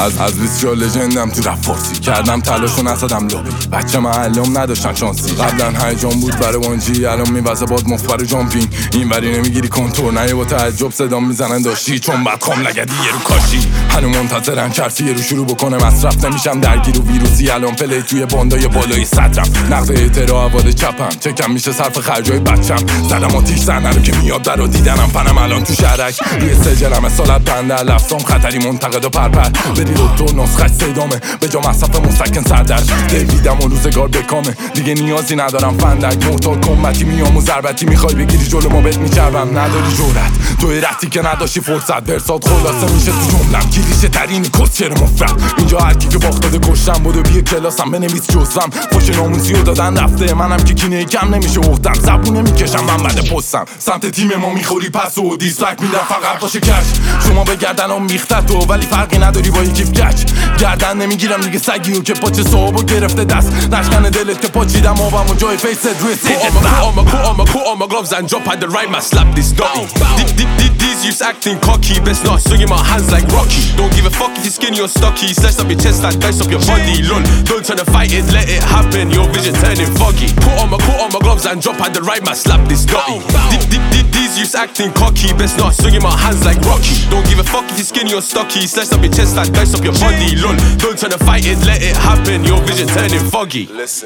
از 20 لژندم تو رپ فارسی کردم تلاشو نزدم لابی بچه محلم نداشتن شانسی قبلا هیجان بود برای وانجی الان میوزه باد مفبر جامپینگ این وری نمیگیری کنتور نه با تعجب صدام میزنن داشتی چون بعد خام لگدی یه رو کاشی هنو منتظرن چرفی رو شروع بکنه مصرف نمیشم درگیر و ویروسی الان پلی توی باندای بالای صدرم نقد اعتراع عواد چپم چکم میشه صرف خرجای بچم زدم آتیش زنه رو که میاد در رو دیدنم فنم الان تو شرک روی سجلم سالت بنده لفظام خطری منتقد و پرپر بری دکتر نسخش سیدامه به جا مصرف مستکن سردرد دیویدم و روزگار بکامه دیگه نیازی ندارم فندک محتاط کمتی میام و ضربتی میخوای بگیری جلو ما بهت میچربم نداری جورت توی رفتی که نداشتی فرصت ورسات خلاصه میشه تو جملم کلیشه ترین کسچر مفرد اینجا هرکی که باخت داده کشتم بودو بیا کلاسم بنویس جزوم خوش ناموسی رو دادن رفته منم که کینه کم نمیشه اختم زبونه میکشم من بعد پستم سمت تیم ما میخوری پس و دیسلایک میدم فقط باشه کش شما به گردنم میخته تو ولی فرقی نداری با یکی کچ گردن نمیگیرم دیگه سگیو که پاچه صاحبو گرفته دست نشکنه دلت که پاچیدم آبم و جای فیست روی سیجت Put on my gloves and jump at the right man, slap this dirty. These youths acting cocky, best not swinging my hands like Rocky. Don't give a fuck if you're skinny or stocky. Slice up your chest and dice up your body. Lol, don't try to fight it, let it happen. Your vision turning foggy. Put on my gloves and jump at the right man, slap this dirty. These youths acting cocky, best not swinging my hands like Rocky. Don't give a fuck if you're skinny or stocky. Slice up your chest and dice up your body. Lol, don't try to fight it, let it happen. Your vision turning foggy. Listen.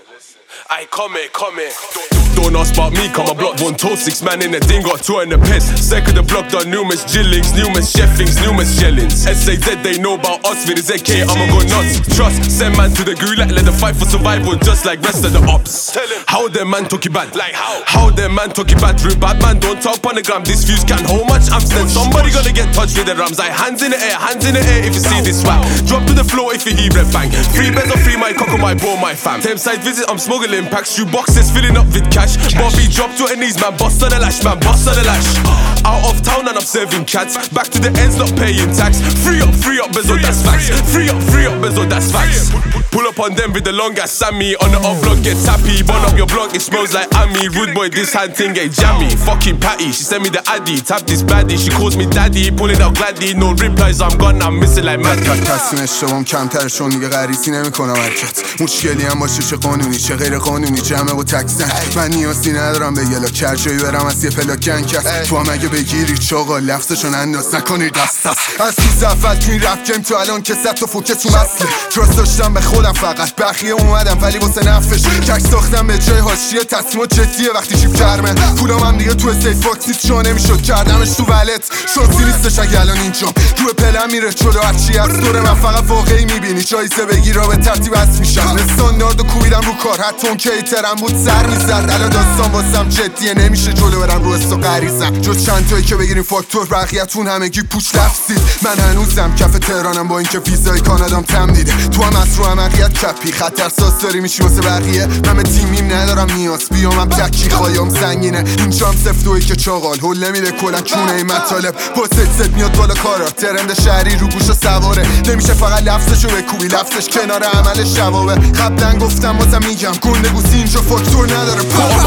I come here. Don't ask about me, come I block one toe, 6 man in the thing, got 2 in the piss. Second the block, done numerous jillings, numerous chefings, numerous shellings. SAZ, they know about us, with the ZK, I'ma go nuts. Trust, send man to the gulag, let them fight for survival, just like rest of the ops. How them man took it bad, like how them man took it bad, real bad man, don't talk on the gram, this fuse can't hold much Amstel. Somebody gonna get touched with the rams, like hands in the air if you see this swag. Drop to the floor if you hear red bang. 3 beds or 3 my cock on my ball, my fam. Thameside visit, I'm smuggling packs, shoe boxes filling up with cash. Bobby drop to her knees, man, bust on the lash, man, bust on the lash. Out of town and I'm serving cats. Back to the ends, not paying tax. Free up, Bezo, that's facts. Free up, Bezo, that's facts. Pull up on them with the long ass Sammy. On the off block, get tappy. Burn up your block, it smells like Ami. Rude boy, this hand thing ain't jammy. Fucking Patty, she sent me the Addy. Tap this baddie, she calls me daddy. Pulling out gladly, no replies, I'm gone, I'm missing like mad. تصمیم اشتباهم کمتر چون دیگه غریزی نمیکنم حرکت مشکلی هم باشه چه قانونی چه غیر قانونی جمع و تکسن من نیازی ندارم به یلا کرجایی برم از یه پلاکن کس تو هم اگه بگیری چاقا لفظشون انداز نکنی دست از تو زفت تو این رپ گیم تو الان که ست و فوکه تو مسلی تراست داشتم به خودم فقط بقیه اومدم ولی واسه نفش کک ساختم به جای حاشیه تصمیمات جدیه وقتی چیپ کرمه پولام هم دیگه تو استیت فاکسیت جا نمیشد کردمش تو ولت شانسی نیستش اگه الان اینجام روی پلم میره جلو هرچی از دور من فقط واقعی میبینی جایزه بگیرا به ترتیب هست میشم استانداردو کوبیدم رو کار حتی اون که ایترم بود سر میزد الان داستان واسم جدیه نمیشه جلو برم رو استو غریزم جز چند تایی که بگیریم فاکتور بقیه‌تون همگی پوچ لفظید من هنوزم کف تهرانم با اینکه ویزای کانادام تم دیده تو هم از رو عمقیت کپی خطرساز داری میشی واسه بقیه من به تیمیم ندارم نیاز بیامم تکی خوایم سنگینه اینجام سفتویی که چاقال هول نمیده کلا چونه این مطالب با ست میاد بالا کارا ترند شهری رو گوش و سواره نمیشه فقط لفظشو بکوبی لفظش کنار عمل شوابه قبلا گفتم بازم میگم گنده گوسی اینجا فاکتور نداره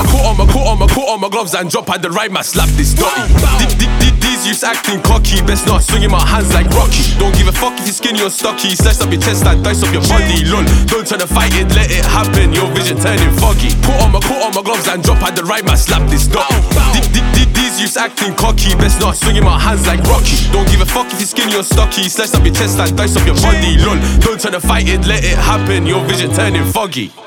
Put on my gloves and jump at the right man, slap this dirty. These youths acting cocky, best not swinging my hands like Rocky. Don't give a fuck if you're skinny or stocky. Slice up your chest and dice up your body. Lol, don't try to fight it, let it happen. Your vision turning foggy. Put on my gloves and jump at the right man, slap this dirty. These youths acting cocky, best not swinging my hands like Rocky. Don't give a fuck if you're skinny or stocky. Slice up your chest and dice up your body. Lol, don't try to fight it, let it happen. Your vision turning foggy.